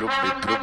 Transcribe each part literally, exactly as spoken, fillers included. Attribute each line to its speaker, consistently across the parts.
Speaker 1: pro, pro,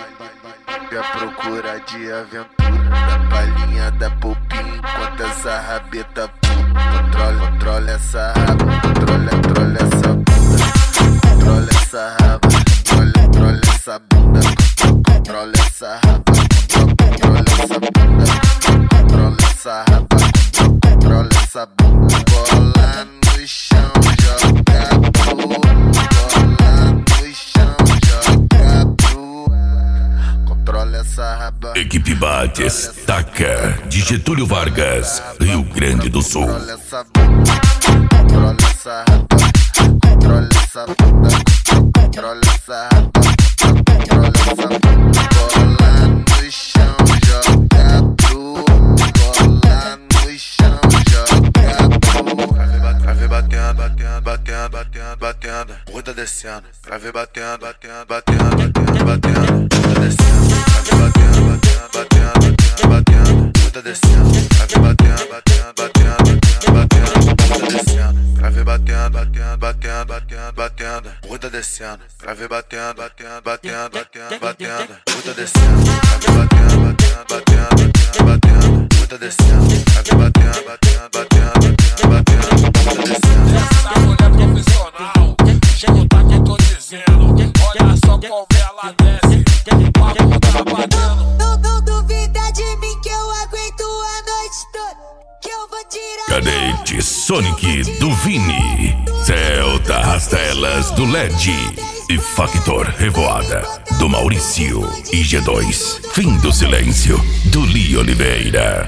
Speaker 1: e a procura de aventura. Da palhinha da popinha enquanto essa rabeta pula. Controla, controla essa raba, controla, controla essa bunda. Controla essa raba, controla, controla essa bunda. Controla essa raba, controla essa bunda. Controla essa raba, controla essa bunda. Bola no chão, joga pro. Bola no chão, joga pro. Controla essa raba.
Speaker 2: Equipe Bates, Taca, de Getúlio Vargas, Rio Grande do Sul.
Speaker 1: Controla essa bunda, controla essa raba, controla essa bunda, controla essa raba, controla essa bunda. Bola no chão, joga pro. Bola no chão, joga pro. Pra ver batendo, batendo, batendo, batendo, batendo. Bunda descendo, pra ver batendo, batendo, batendo, batendo, batendo. Bunda descendo, pra ver batendo, batendo, batendo, batendo, batendo. Bunda descendo, pra ver batendo, batendo, batendo, batendo, bunda descendo, pra ver batendo, batendo, batendo, batendo, batendo, bunda descendo, pra ver batendo, batendo, batendo, batendo, batendo, bunda descendo, pra ver batendo, batendo, batendo, batendo, bunda descendo, pra ver batendo, batendo, batendo, batendo, bunda descendo.
Speaker 3: Essa mulher profissional, chega tá que eu tô dizendo. Olha só como ela desce, o papo tá batendo.
Speaker 4: Não, não duvida de mim que eu aguento a noite toda, que eu vou tirar.
Speaker 2: Cadete Sonic do Vini, Celta Rastelas do L E D e Factor Revoada do Maurício e G dois. Fim do silêncio do Li Oliveira.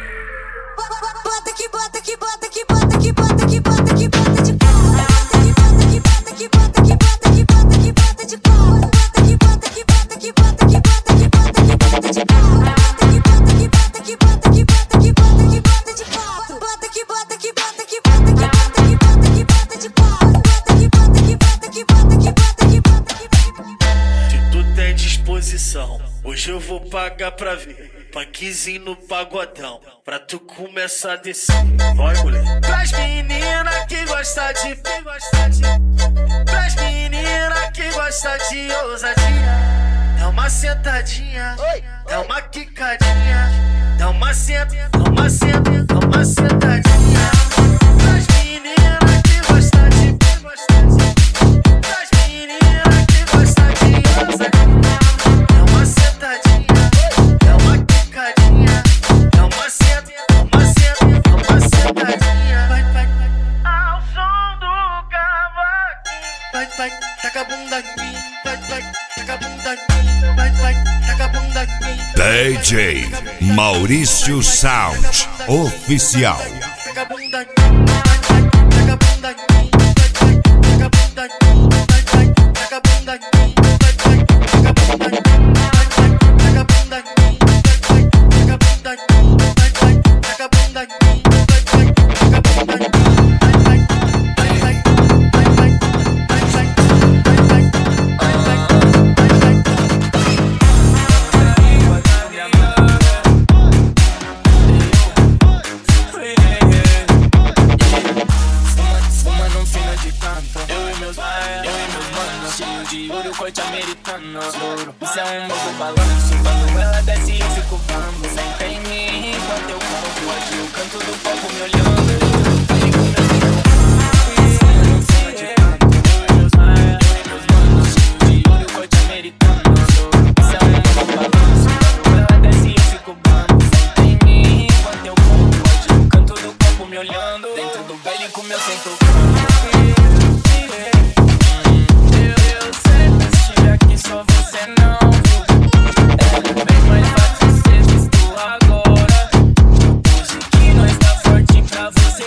Speaker 4: Bota que bota que bota que bota que bota que bota que bota de cola. Bota que bota que bota que bota que bota que bota de cola. Bota que bota que bota que bota que bota que bota que bota de cola. Bota que bota que bota que bota que bota que bota que bota de cola. Bota que bota que bota que bota que bota que bota que bota de cola. Bota que bota que bota que bota que bota que bota que bota.
Speaker 5: Se tu tem disposição, hoje eu vou pagar pra ver. Punkzinho no pagodão, pra tu começar a descer. Vai, mulher. Pras menina que gosta de, que gosta de. Pras menina que gosta de ousadia. Dá uma sentadinha, dá uma quicadinha. Dá uma senta, dá uma senta, dá uma sentadinha. Pras menina que gosta de, que gosta de. Pras menina que gosta de ousadia. Dá uma sentadinha. Dá uma senta, dá uma senta, dá uma sentadinha. Vai, vai, vai. Ao som do cavaquinho. Vai, vai, taca a bunda aqui. Vai, vai, taca a bunda aqui. Vai, vai, taca a bunda aqui.
Speaker 2: D J Maurício Sound Oficial.
Speaker 5: Taca a bunda aqui. Vai, vai, taca a bunda aqui. Vai, vai, taca a bunda aqui. Vai, vai, taca a bunda aqui. Vai, vai, taca a bunda aqui. Vai, vai, taca a bunda aqui.
Speaker 6: Corte americano, isso é um novo balanço. Quando ela desce eu fico bambo. Senta em mim enquanto eu canto. Aqui o canto do palco me olhando. Dentro do baile com meu centro. Só você não viu. É bem mais fácil ser visto agora. Hoje que nós tá forte pra você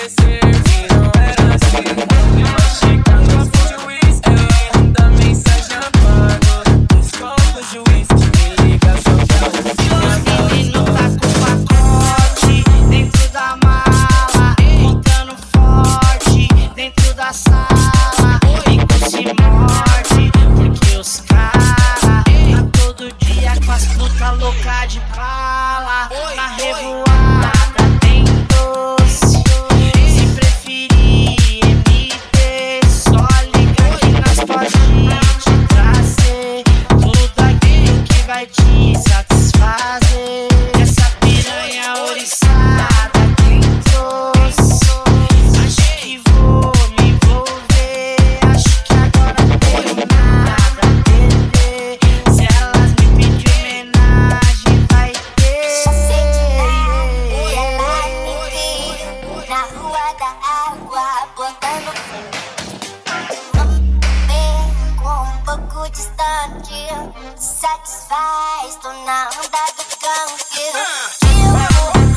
Speaker 4: Hollywood, satisfaz, tô na onda do canto. Hollywood,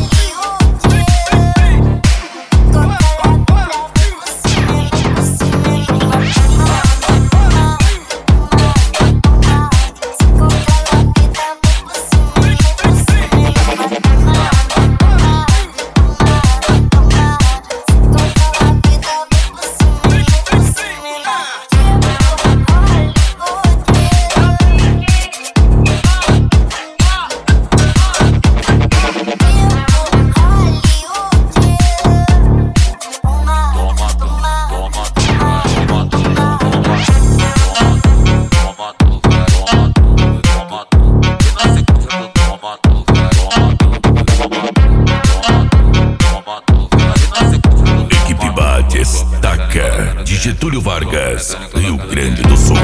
Speaker 2: de Getúlio Vargas, Rio Grande do Sul.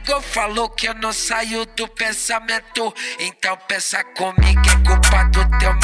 Speaker 7: Falou que eu não saio do pensamento, então pensa comigo, é culpa do teu